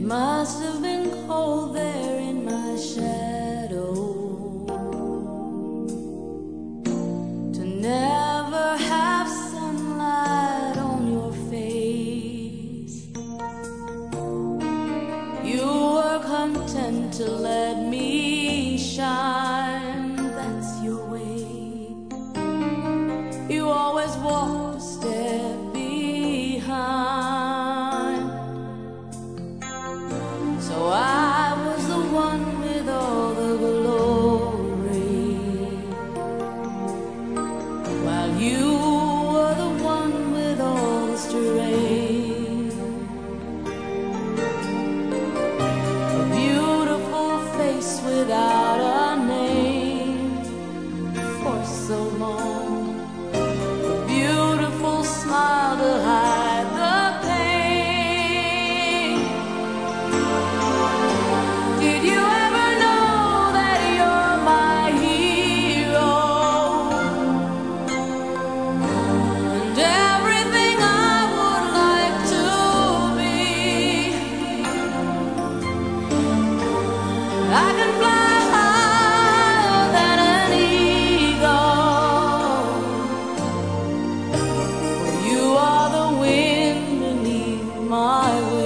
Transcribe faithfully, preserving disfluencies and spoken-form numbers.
must have been cold there in my shadow to never have sunlight on your face. You were content to let me shine, that's your way. You always walked a step behind. So I was the one with all the glory, while you were the one with all the strength. A beautiful face without a name for so long, a beautiful smile to hide the I can fly higher than an eagle. You are the wind beneath my wings.